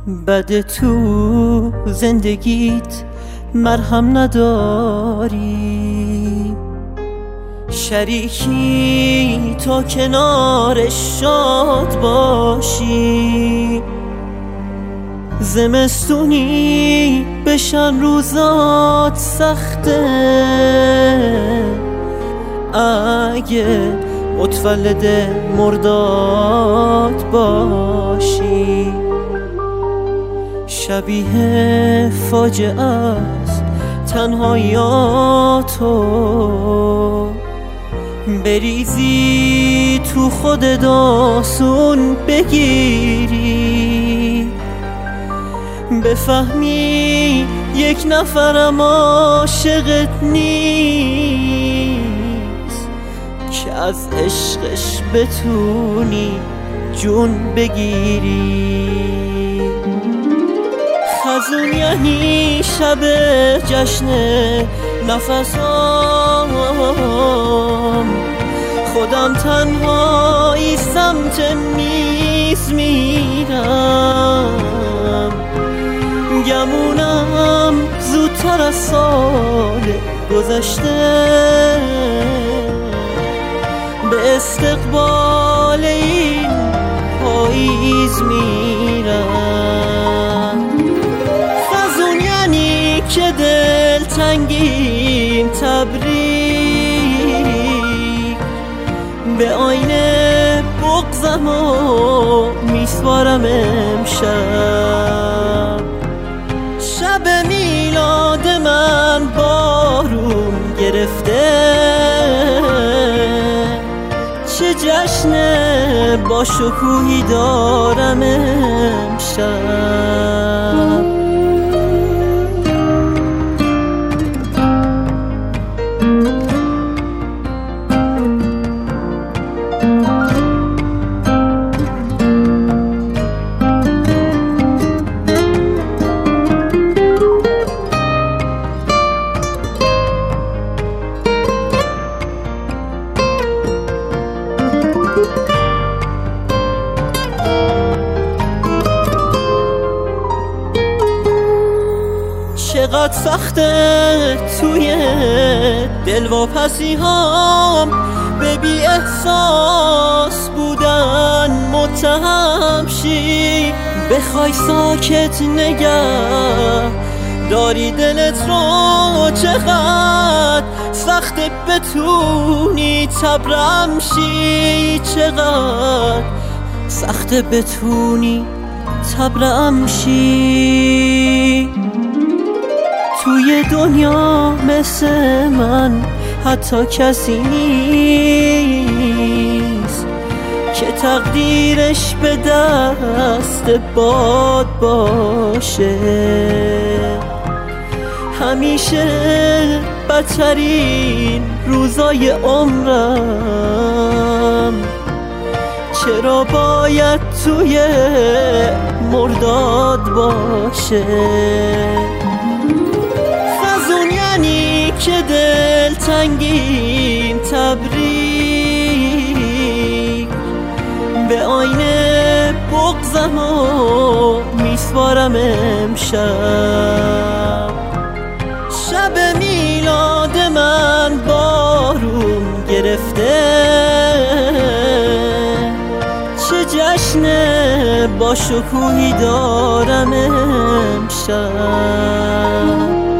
بده تو زندگیت مرهم نداری، شریکی تا کنارش شاد باشی، زمستونی بشن روزات سخته اگه متولد مرداد باشی، شبیه فاجعه است تنهاییاتو بریزی تو خود داستون بگیری، بفهمی یک نفرم عاشقت نیست که از عشقش بتونی جون بگیری. خزون یعنی شب جشن نفسام، خودم تنهایی سمت میز میرم، گمونم زودتر از سال گذشته به استقبال این پاییز میرم. خزون یعنی که دل تنگیم تبریک، به آینه بغضم و میسپارم امشب، شب میلاد من بارون گرفته، چه جشن با شکوهی دارم امشب. چقدر سخته توی دلواپسی هام به بی احساس بودن متهم شی، بخوای ساکت نگه داری دلت رو، چقدر سخته بتونی تبرم شی، چقدر سخته بتونی تبرم شی. توی دنیا مثل من حتی کسی نیست که تقدیرش به دست باد باشه، همیشه بدترین روزای عمرم چرا باید توی مرداد باشه. که دل تنگیم تبریک، به آینه بغضم و میسپارم امشب، شب میلاد من بارون گرفته، چه جشن با شکوهی دارم امشب.